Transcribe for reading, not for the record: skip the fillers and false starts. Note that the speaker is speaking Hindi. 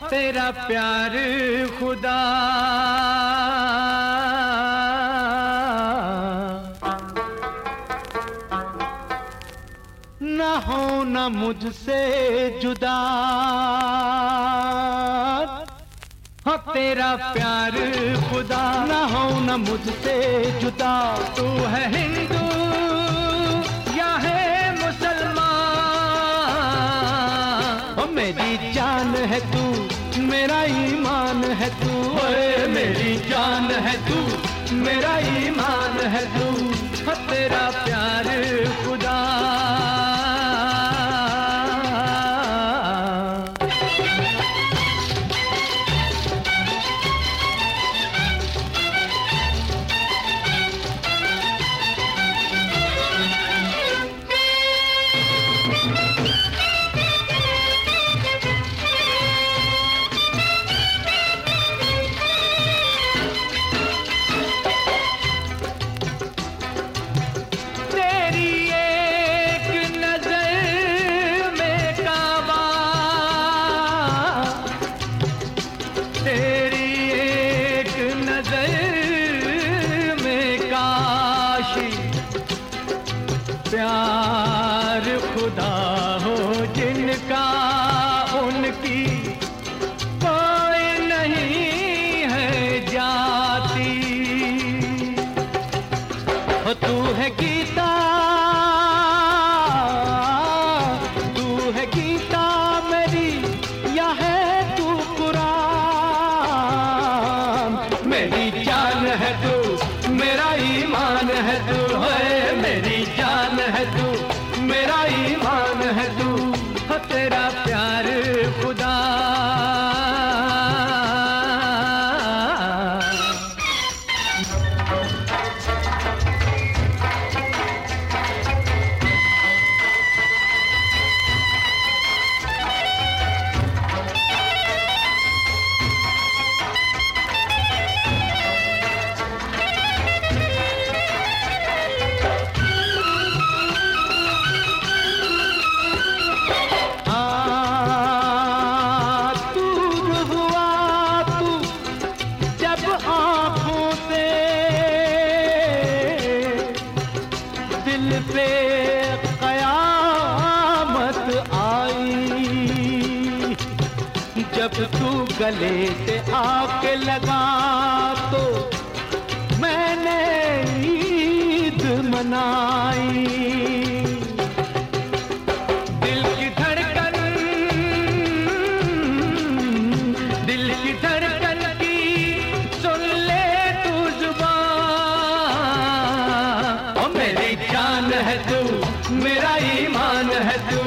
तेरा प्यार खुदा न हो न मुझसे जुदा, हाँ तेरा प्यार खुदा न हो न मुझसे जुदा। तू है हिंदू या है मुसलमान, ओ मेरी जान है तू मेरा ईमान है तू, ओए मेरी जान है तू मेरा ईमान है तू, हाँ तेरा प्यार खुदा। प्यार खुदा हो जिनका उनकी कोई नहीं है जाती, हो तू है गीता, तू है गीता मेरी या है तू कुरान, मेरी जान है तू मेरा ईमान है तू, है मेरी जान है तू मेरा ईमान है तू, हो तेरा प्यार खुदा। दिल पे कयामत आई, जब तू गले से आके लगा तो मैंने ईद मनाई। दिल की धड़कन की सुन ले तू जुबान, ओ मेरी जान है तू मेरा ईमान है तू,